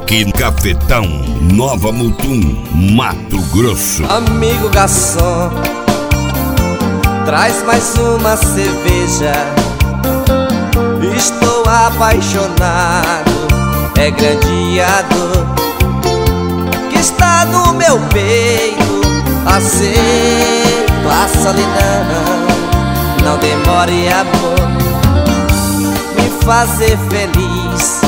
aqui em Cafetão, Nova Mutum, Mato Grosso. Amigo garçom, traz mais uma cerveja. Estou apaixonado, é grande a dor que está no meu peito. Aceito a solidão, não demore amor, me fazer feliz.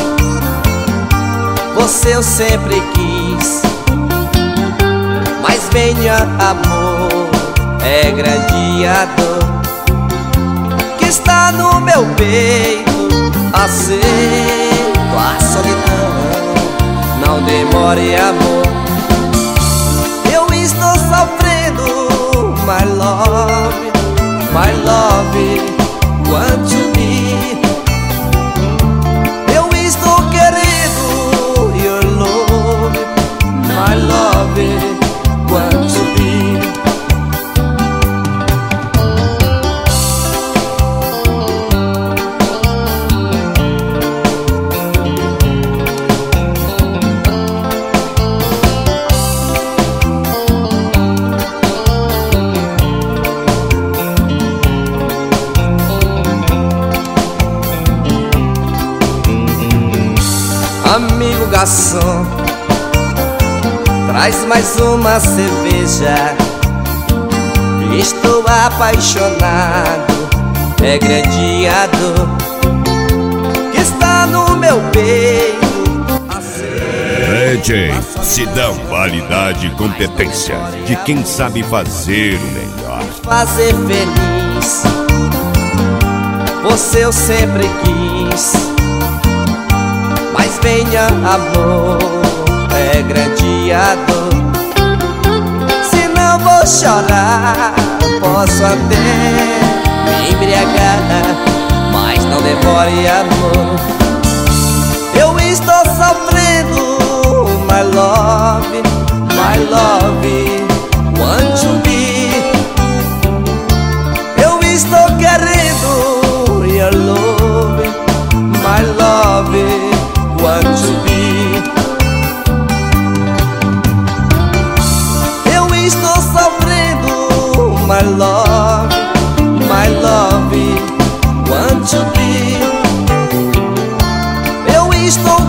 Você eu sempre quis, mas venha amor, é grande a dor que está no meu peito. Aceito a solidão, não demore amor, eu estou sofrendo. My love, my love, want to be. Eu estou querendo your love, my love, want to be. Amigo garçom, traz mais uma cerveja. Estou apaixonado, é grande a dor que está no meu peito. DJ Sidão, qualidade e competência de quem sabe fazer o melhor. Fazer feliz, você eu sempre quis, mas venha amor, é grande a dor. Se não vou chorar, posso até me embriagar, mas não demore amor, eu estou sofrendo. My love, my love, want to be. Eu estou querendo your love, my love, want to be. Eu estou sofrendo. My love, want to be. Eu estou